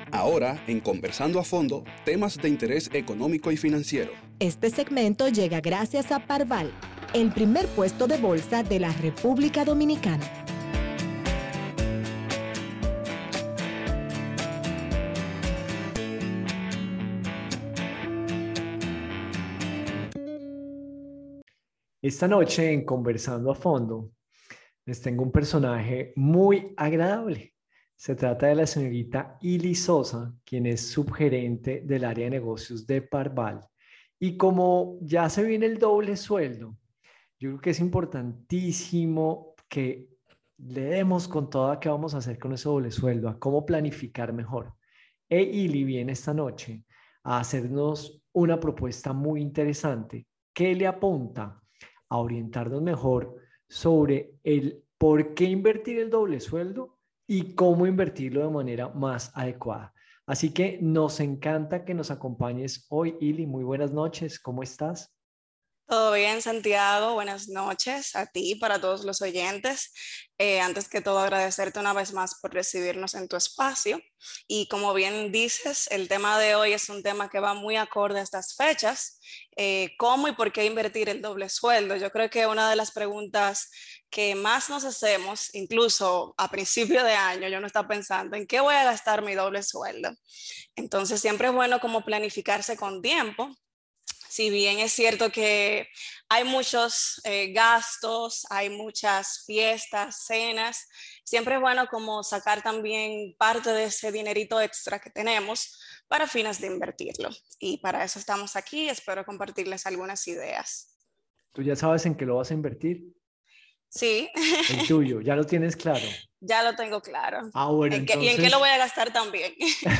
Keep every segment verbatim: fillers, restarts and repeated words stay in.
Ahora, en Conversando a Fondo, temas de interés económico y financiero. Este segmento llega gracias a Parval, el primer puesto de bolsa de la República Dominicana. Esta noche en Conversando a Fondo les tengo un personaje muy agradable. Se trata de la señorita Ili Sosa, quien es subgerente del área de negocios de Parval. Y como ya se viene el doble sueldo, yo creo que es importantísimo que le demos con todo a qué vamos a hacer con ese doble sueldo, a cómo planificar mejor. E Ili viene esta noche a hacernos una propuesta muy interesante que le apunta a orientarnos mejor sobre el por qué invertir el doble sueldo y cómo invertirlo de manera más adecuada. Así que nos encanta que nos acompañes hoy, Ili. Muy buenas noches, ¿cómo estás? Todo bien, Santiago. Buenas noches a ti y para todos los oyentes. Eh, antes que todo, agradecerte una vez más por recibirnos en tu espacio. Y como bien dices, el tema de hoy es un tema que va muy acorde a estas fechas. Eh, ¿Cómo y por qué invertir el doble sueldo? Yo creo que una de las preguntas que más nos hacemos, incluso a principio de año, yo no estaba pensando en qué voy a gastar mi doble sueldo. Entonces, siempre es bueno como planificarse con tiempo. Si bien es cierto que hay muchos eh, gastos, hay muchas fiestas, cenas, siempre es bueno como sacar también parte de ese dinerito extra que tenemos para fines de invertirlo. Y para eso estamos aquí. Espero compartirles algunas ideas. ¿Tú ya sabes en qué lo vas a invertir? Sí. El tuyo, ¿ya lo tienes claro? Ya lo tengo claro. Ah, bueno, ¿En qué, entonces... ¿Y en qué lo voy a gastar también?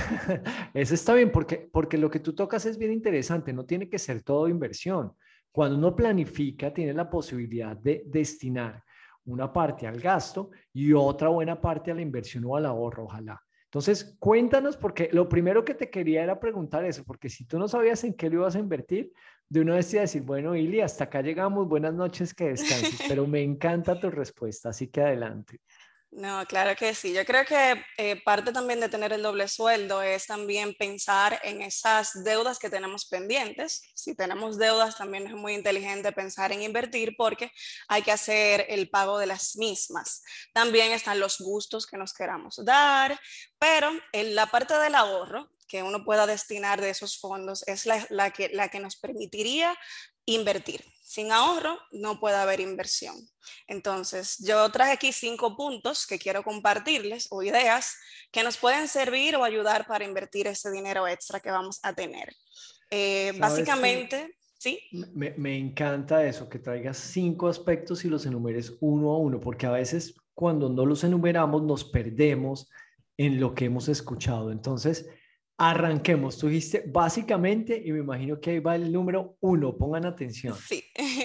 Eso está bien, porque, porque lo que tú tocas es bien interesante, no tiene que ser todo inversión. Cuando uno planifica, tiene la posibilidad de destinar una parte al gasto y otra buena parte a la inversión o al ahorro, ojalá. Entonces, cuéntanos, porque lo primero que te quería era preguntar eso, porque si tú no sabías en qué lo ibas a invertir, de una vez te iba a decir, bueno, Ili, hasta acá llegamos, buenas noches, que descanses, pero me encanta tu respuesta, así que adelante. No, claro que sí. Yo creo que eh, parte también de tener el doble sueldo es también pensar en esas deudas que tenemos pendientes. Si tenemos deudas, también es muy inteligente pensar en invertir porque hay que hacer el pago de las mismas. También están los gustos que nos queramos dar, pero en la parte del ahorro que uno pueda destinar de esos fondos es la, la, que, la que nos permitiría invertir. Sin ahorro no puede haber inversión. Entonces, yo traje aquí cinco puntos que quiero compartirles o ideas que nos pueden servir o ayudar para invertir ese dinero extra que vamos a tener. Eh, básicamente, ¿sí? Me, me encanta eso, que traigas cinco aspectos y los enumeres uno a uno, porque a veces cuando no los enumeramos nos perdemos en lo que hemos escuchado. Entonces, arranquemos. Tú dijiste básicamente, y me imagino que ahí va el número uno. Pongan atención. Sí.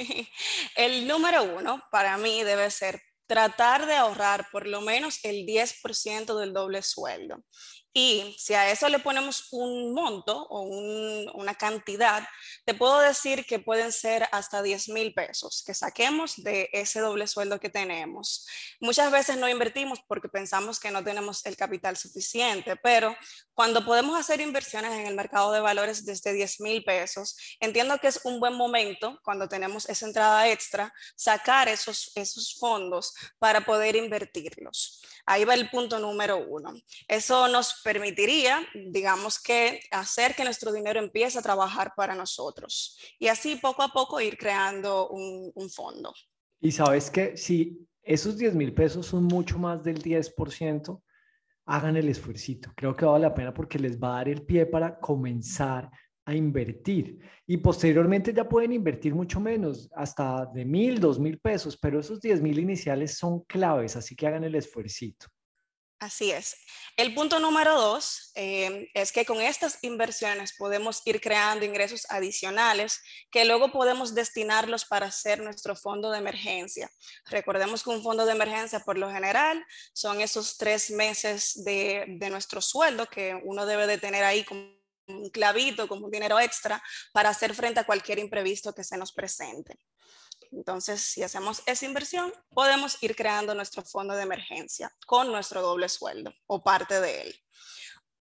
El número uno para mí debe ser tratar de ahorrar por lo menos el diez por ciento del doble sueldo. Y si a eso le ponemos un monto o un, una cantidad, te puedo decir que pueden ser hasta diez mil pesos que saquemos de ese doble sueldo que tenemos. Muchas veces no invertimos porque pensamos que no tenemos el capital suficiente, pero cuando podemos hacer inversiones en el mercado de valores desde diez mil pesos, entiendo que es un buen momento cuando tenemos esa entrada extra, sacar esos, esos fondos para poder invertirlos. Ahí va el punto número uno. Eso nos permitiría, digamos que, hacer que nuestro dinero empiece a trabajar para nosotros y así poco a poco ir creando un, un fondo. Y sabes que si esos diez mil pesos son mucho más del diez por ciento, hagan el esfuercito. Creo que vale la pena porque les va a dar el pie para comenzar a invertir y posteriormente ya pueden invertir mucho menos, hasta de mil, dos mil pesos, pero esos diez mil iniciales son claves, así que hagan el esfuercito. Así es. El punto número dos eh, es que con estas inversiones podemos ir creando ingresos adicionales que luego podemos destinarlos para hacer nuestro fondo de emergencia. Recordemos que un fondo de emergencia por lo general son esos tres meses de, de nuestro sueldo que uno debe de tener ahí como un clavito, como un dinero extra para hacer frente a cualquier imprevisto que se nos presente. Entonces, si hacemos esa inversión, podemos ir creando nuestro fondo de emergencia con nuestro doble sueldo o parte de él.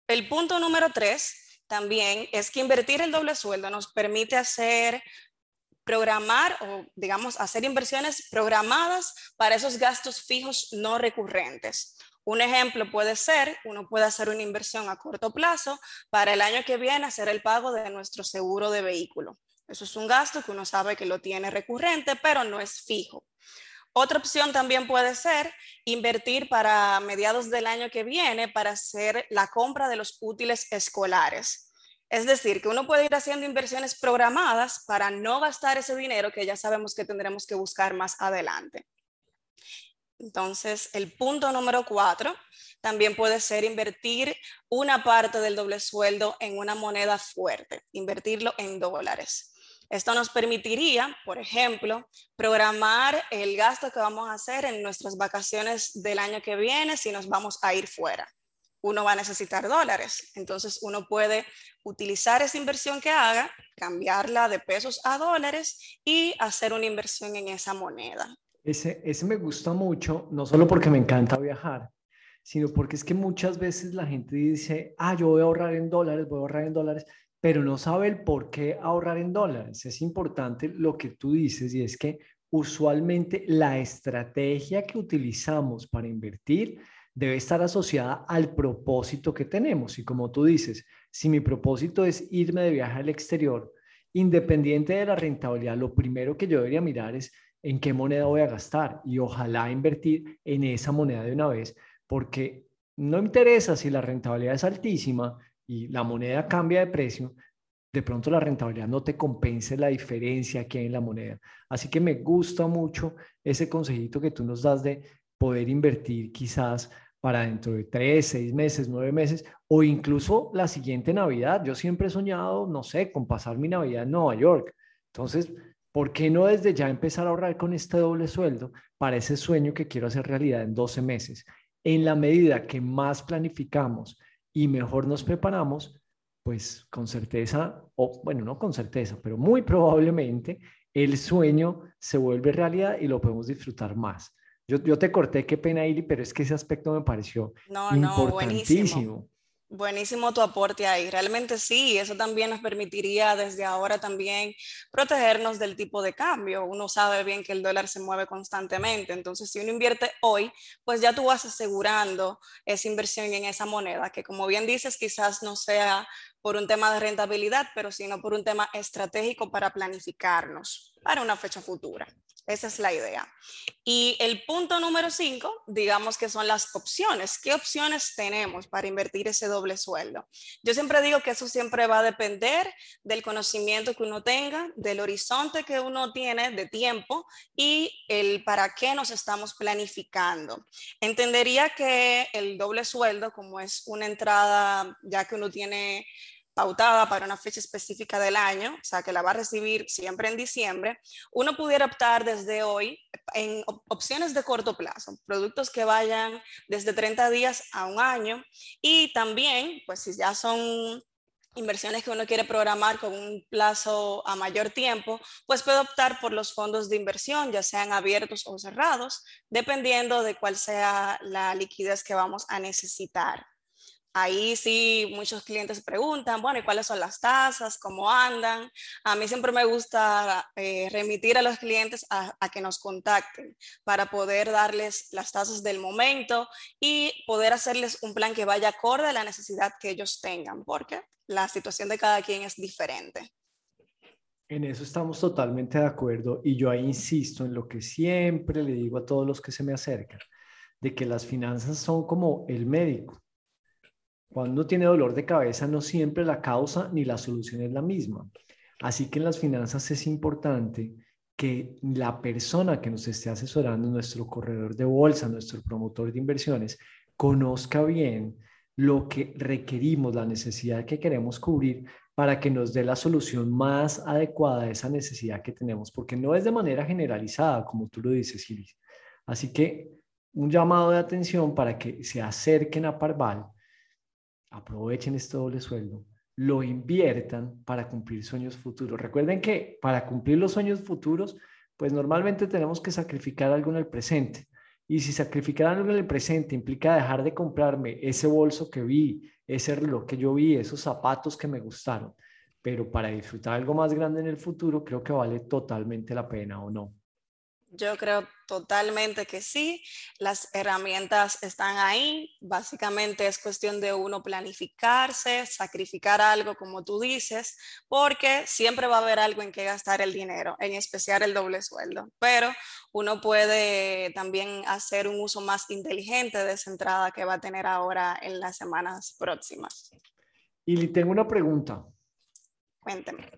El punto número tres también es que invertir el doble sueldo nos permite hacer programar o, digamos, hacer inversiones programadas para esos gastos fijos no recurrentes. Un ejemplo puede ser, uno puede hacer una inversión a corto plazo para el año que viene hacer el pago de nuestro seguro de vehículo. Eso es un gasto que uno sabe que lo tiene recurrente, pero no es fijo. Otra opción también puede ser invertir para mediados del año que viene para hacer la compra de los útiles escolares. Es decir, que uno puede ir haciendo inversiones programadas para no gastar ese dinero que ya sabemos que tendremos que buscar más adelante. Entonces, el punto número cuatro también puede ser invertir una parte del doble sueldo en una moneda fuerte, invertirlo en dólares. Esto nos permitiría, por ejemplo, programar el gasto que vamos a hacer en nuestras vacaciones del año que viene si nos vamos a ir fuera. Uno va a necesitar dólares, entonces uno puede utilizar esa inversión que haga, cambiarla de pesos a dólares y hacer una inversión en esa moneda. Ese, ese me gusta mucho, no solo porque me encanta viajar, sino porque es que muchas veces la gente dice, ah, yo voy a ahorrar en dólares, voy a ahorrar en dólares, pero no sabe el por qué ahorrar en dólares. Es importante lo que tú dices, y es que usualmente la estrategia que utilizamos para invertir debe estar asociada al propósito que tenemos. Y como tú dices, si mi propósito es irme de viaje al exterior, independiente de la rentabilidad, lo primero que yo debería mirar es en qué moneda voy a gastar y ojalá invertir en esa moneda de una vez, porque no me interesa si la rentabilidad es altísima y la moneda cambia de precio, de pronto la rentabilidad no te compense la diferencia que hay en la moneda. Así que me gusta mucho ese consejito que tú nos das de poder invertir quizás para dentro de tres, seis meses, nueve meses o incluso la siguiente Navidad. Yo siempre he soñado, no sé, con pasar mi Navidad en Nueva York. Entonces, ¿por qué no desde ya empezar a ahorrar con este doble sueldo para ese sueño que quiero hacer realidad en doce meses? En la medida que más planificamos y mejor nos preparamos, pues con certeza, o bueno, no con certeza, pero muy probablemente el sueño se vuelve realidad y lo podemos disfrutar más. Yo, yo te corté, qué pena, Ili, pero es que ese aspecto me pareció No, no, importantísimo. buenísimo. Buenísimo tu aporte ahí. Realmente sí, eso también nos permitiría desde ahora también protegernos del tipo de cambio. Uno sabe bien que el dólar se mueve constantemente, entonces si uno invierte hoy, pues ya tú vas asegurando esa inversión en esa moneda, que como bien dices, quizás no sea por un tema de rentabilidad, pero sino por un tema estratégico para planificarnos para una fecha futura. Esa es la idea. Y el punto número cinco, digamos que son las opciones. ¿Qué opciones tenemos para invertir ese doble sueldo? Yo siempre digo que eso siempre va a depender del conocimiento que uno tenga, del horizonte que uno tiene de tiempo y el para qué nos estamos planificando. Entendería que el doble sueldo, como es una entrada ya que uno tiene pautada para una fecha específica del año, o sea que la va a recibir siempre en diciembre, uno pudiera optar desde hoy en op opciones de corto plazo, productos que vayan desde treinta días a un año y también, pues si ya son inversiones que uno quiere programar con un plazo a mayor tiempo, pues puede optar por los fondos de inversión, ya sean abiertos o cerrados, dependiendo de cuál sea la liquidez que vamos a necesitar. Ahí sí muchos clientes preguntan, bueno, ¿y cuáles son las tasas? ¿Cómo andan? A mí siempre me gusta eh, remitir a los clientes a, a que nos contacten para poder darles las tasas del momento y poder hacerles un plan que vaya acorde a la necesidad que ellos tengan, porque la situación de cada quien es diferente. En eso estamos totalmente de acuerdo y yo ahí insisto en lo que siempre le digo a todos los que se me acercan, de que las finanzas son como el médico. Cuando uno tiene dolor de cabeza, no siempre la causa ni la solución es la misma. Así que en las finanzas es importante que la persona que nos esté asesorando, nuestro corredor de bolsa, nuestro promotor de inversiones, conozca bien lo que requerimos, la necesidad que queremos cubrir para que nos dé la solución más adecuada a esa necesidad que tenemos, porque no es de manera generalizada, como tú lo dices, Iris. Así que un llamado de atención para que se acerquen a Parval, aprovechen este doble sueldo, lo inviertan para cumplir sueños futuros. Recuerden que para cumplir los sueños futuros, pues normalmente tenemos que sacrificar algo en el presente Y si sacrificar algo en el presente implica dejar de comprarme ese bolso que vi, ese reloj que yo vi, esos zapatos que me gustaron, pero para disfrutar algo más grande en el futuro, creo que vale totalmente la pena, ¿o no? Yo creo totalmente que sí, las herramientas están ahí, básicamente es cuestión de uno planificarse, sacrificar algo como tú dices, porque siempre va a haber algo en que gastar el dinero, en especial el doble sueldo, pero uno puede también hacer un uso más inteligente de esa entrada que va a tener ahora en las semanas próximas. Y le tengo una pregunta. Cuénteme.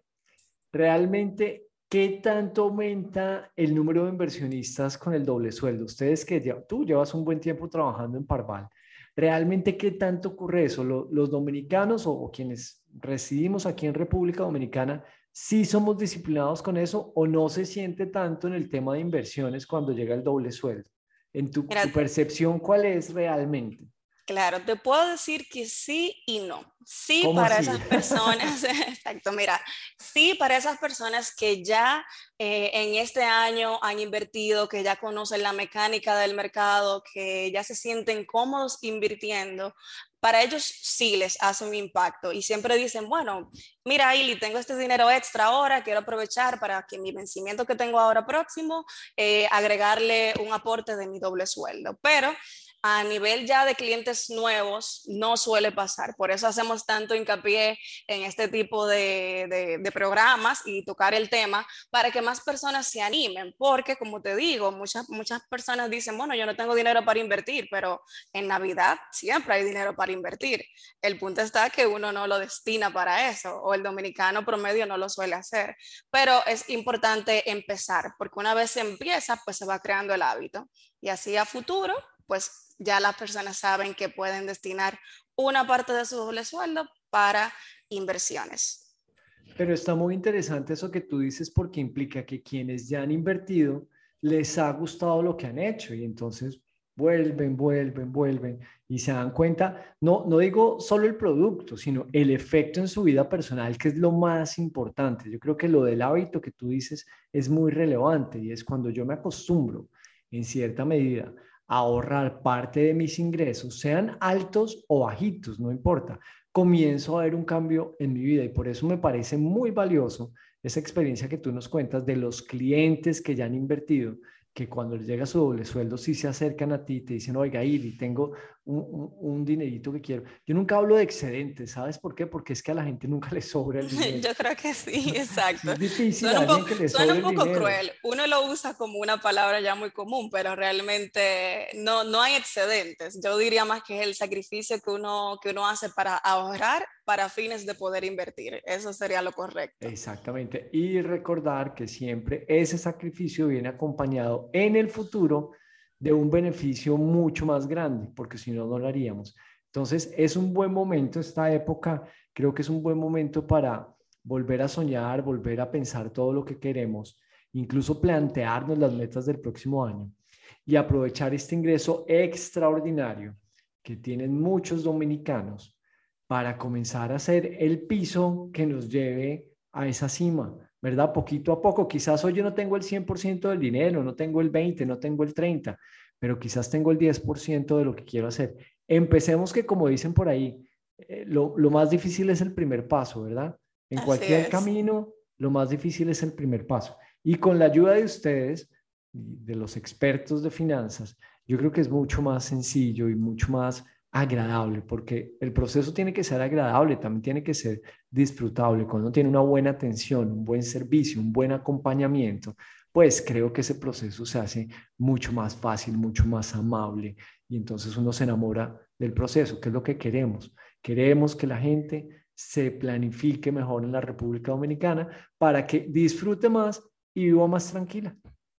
¿Realmente qué tanto aumenta el número de inversionistas con el doble sueldo? Ustedes que ya, tú llevas un buen tiempo trabajando en Parval, ¿realmente qué tanto ocurre eso? ¿Lo- ¿Los dominicanos o, o quienes residimos aquí en República Dominicana, sí somos disciplinados con eso o no se siente tanto en el tema de inversiones cuando llega el doble sueldo? En tu, Mira, tu percepción, ¿cuál es realmente? claro, te puedo decir que sí y no. Sí ¿Cómo para así? esas personas, exacto, mira, sí para esas personas que ya eh, en este año han invertido, que ya conocen la mecánica del mercado, que ya se sienten cómodos invirtiendo, para ellos sí les hace un impacto y siempre dicen, bueno, mira, Ili, tengo este dinero extra ahora, quiero aprovechar para que mi vencimiento que tengo ahora próximo, eh, agregarle un aporte de mi doble sueldo. Pero a nivel ya de clientes nuevos no suele pasar, por eso hacemos tanto hincapié en este tipo de, de, de, programas y tocar el tema para que más personas se animen, porque como te digo, muchas, muchas personas dicen, bueno, yo no tengo dinero para invertir, pero en Navidad siempre hay dinero para invertir. El punto está que uno no lo destina para eso, o el dominicano promedio no lo suele hacer, pero es importante empezar, porque una vez se empieza, pues se va creando el hábito y así a futuro, pues ya las personas saben que pueden destinar una parte de su doble sueldo para inversiones. Pero está muy interesante eso que tú dices porque implica que quienes ya han invertido les ha gustado lo que han hecho y entonces vuelven, vuelven, vuelven y se dan cuenta, no, no digo solo el producto, sino el efecto en su vida personal, que es lo más importante. Yo creo que lo del hábito que tú dices es muy relevante y es cuando yo me acostumbro en cierta medida a ahorrar parte de mis ingresos, sean altos o bajitos, no importa, comienzo a ver un cambio en mi vida y por eso me parece muy valioso esa experiencia que tú nos cuentas de los clientes que ya han invertido, que cuando les llega su doble sueldo sí se acercan a ti y te dicen, oiga, Iri, tengo un, un, un dinerito que quiero. Yo nunca hablo de excedentes, ¿sabes por qué? Porque es que a la gente nunca le sobra el dinero. Yo creo que sí, exacto. Es difícil Suena a un, alguien po que le suena sobre un el poco dinero. cruel. Uno lo usa como una palabra ya muy común, pero realmente no, no hay excedentes. Yo diría más que es el sacrificio que uno, que uno hace para ahorrar para fines de poder invertir. Eso sería lo correcto. Exactamente. Y recordar que siempre ese sacrificio viene acompañado en el futuro de un beneficio mucho más grande, porque si no, no lo haríamos. Entonces, es un buen momento esta época, creo que es un buen momento para volver a soñar, volver a pensar todo lo que queremos, incluso plantearnos las metas del próximo año y aprovechar este ingreso extraordinario que tienen muchos dominicanos para comenzar a hacer el piso que nos lleve a esa cima, ¿verdad? Poquito a poco. Quizás hoy yo no tengo el cien por ciento del dinero, no tengo el veinte, no tengo el treinta, pero quizás tengo el diez por ciento de lo que quiero hacer. Empecemos que, como dicen por ahí, eh, lo, lo más difícil es el primer paso, ¿verdad? En Así cualquier es. camino, lo más difícil es el primer paso. Y con la ayuda de ustedes, de los expertos de finanzas, yo creo que es mucho más sencillo y mucho más agradable, porque el proceso tiene que ser agradable, también tiene que ser disfrutable. Cuando uno tiene una buena atención, un buen servicio, un buen acompañamiento, pues creo que ese proceso se hace mucho más fácil, mucho más amable y entonces uno se enamora del proceso, que es lo que queremos. Queremos que la gente se planifique mejor en la República Dominicana para que disfrute más y viva más tranquila.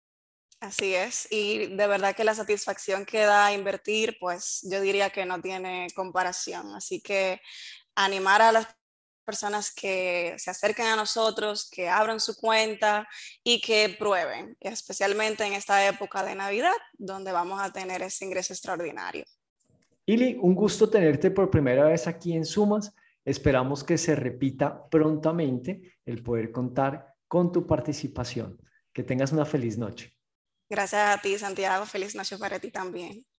Así es, y de verdad que la satisfacción que da invertir, pues yo diría que no tiene comparación. Así que animar a las personas que se acerquen a nosotros, que abran su cuenta y que prueben, especialmente en esta época de Navidad, donde vamos a tener ese ingreso extraordinario. Ili, un gusto tenerte por primera vez aquí en Sumas. Esperamos que se repita prontamente el poder contar con tu participación. Que tengas una feliz noche. Gracias a ti, Santiago. Feliz noche para ti también.